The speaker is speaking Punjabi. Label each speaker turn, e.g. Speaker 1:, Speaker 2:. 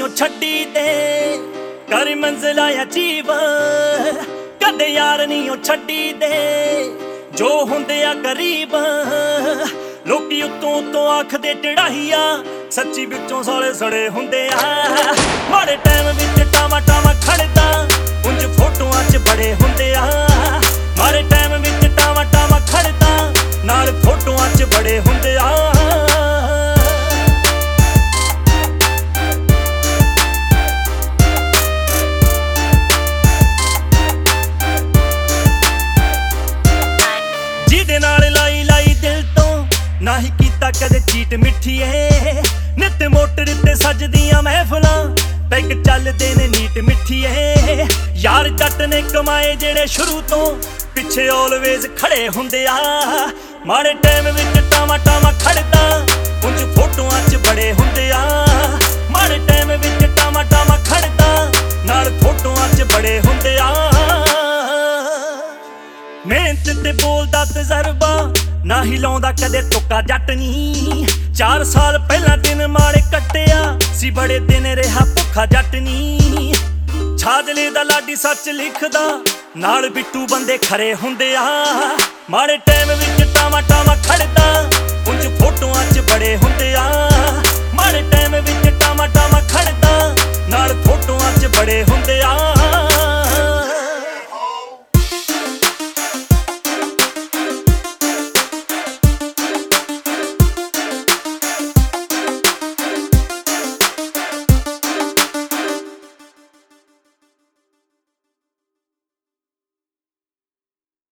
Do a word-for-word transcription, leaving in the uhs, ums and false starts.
Speaker 1: ਓ ਛੱਡੀ ਤੇ ਕਰ ਮੰਜ਼ਿਲਾਂ ਅਜੀਬ, ਕਦੇ ਯਾਰ ਨਹੀਂ ਓ ਛੱਡੀ ਤੇ ਜੋ ਹੁੰਦੇ ਆ ਗਰੀਬ। ਲੋਕੀ ਉੱਤੋਂ ਉੱਤੋਂ ਆਖਦੇ ਚੜਾਈਆ, ਸੱਚੀ ਵਿੱਚੋਂ ਸਾਲੇ ਸੜੇ ਹੁੰਦੇ ਆ। ਮਾੜੇ ਟਾਈਮ ਵਿੱਚ ਟਾਵਾ ਟਾਵਾ ਖੜਦਾ, ਉਂਝ ਫੋਟੋਆਂ 'ਚ ਬੜੇ ਹੁੰਦੇ ਆ। ਮਾੜੇ ਟਾਈਮ ਵਿੱਚ ਟਾਵਾ ਟਾਵਾ ਖੜਦਾ, ਨਾਲ ਫੋਟੋਆਂ 'ਚ ਬੜੇ ਹੁੰਦੇ ਆ। ਜਿਹਦੇ ਨਾਲ ਲਾਈ ਲਾਈ ਦਿਲ ਤੋਂ, ਨਾ ਹੀ ਕੀਤਾ ਕਦੇ ਚੀਟ ਮਿੱਠੀਏ। ਨਿੱਤ ਮੋਟਰ ਤੇ ਸਜਦੀਆਂ ਮਹਿਫਲਾਂ, ਪੈਗ ਚੱਲਦੇ ਨੇ ਨੀਟ ਮਿੱਠੀਏ। ਯਾਰ ਜੱਟ ਨੇ ਕਮਾਏ ਜਿਹੜੇ ਸ਼ੁਰੂ ਤੋਂ, ਪਿੱਛੇ ਆਲਵੇਜ਼ ਖੜੇ ਹੁੰਦੇ ਆ। ਮਾੜੇ ਟਾਈਮ ਵਿੱਚ ਟਾਵਾ ਟਾਵਾ ਖੜਦਾ, ਉਂਝ ਫੋਟੋਆਂ 'ਚ ਬੜੇ ਹੁੰਦੇ ਆ। ਮਾੜੇ ਟਾਈਮ ਵਿੱਚ ਟਾਵਾ ਟਾਵਾ ਖੜਦਾ, ਨਾਲ ਫੋਟੋਆਂ 'ਚ ਬੜੇ ਹੁੰਦੇ ਆ। ਮਿਹਨਤ ਤੇ ਬੋਲਦਾ ਤਜਰਬਾ, ਨਾ ਹੀ ਲਾਉਂਦਾ ਕਦੇ ਤੁੱਕਾ ਜੱਟ ਨੀ। ਚਾਰ ਸਾਲ ਪਹਿਲਾਂ ਦਿਨ ਮਾੜੇ ਕੱਟਿਆ ਸੀ, ਬੜੇ ਦਿਨ ਰਿਹਾ ਭੁੱਖਾ ਜੱਟ ਨੀ। ਛਾਜਲੇ ਦਾ ਲਾਡੀ ਸੱਚ ਲਿਖਦਾ, ਨਾਲ ਬਿੱਟੂ ਬੰਦੇ ਖਰੇ ਹੁੰਦੇ ਆ। ਮਾੜੇ ਟਾਈਮ ਵਿੱਚ ਟਾਵਾ ਟਾਵਾ ਖੜਦਾ, ਉਂਝ ਫੋਟੋਆਂ 'ਚ ਬੜੇ ਹੁੰਦੇ ਆ। ਮਾੜੇ ਟਾਈਮ ਵਿੱਚ ਟਾਵਾ ਟਾਵਾ ਖੜਦਾ, ਨਾਲ ਫੋਟੋਆਂ 'ਚ ਬੜੇ ਹੁੰਦੇ ਆ।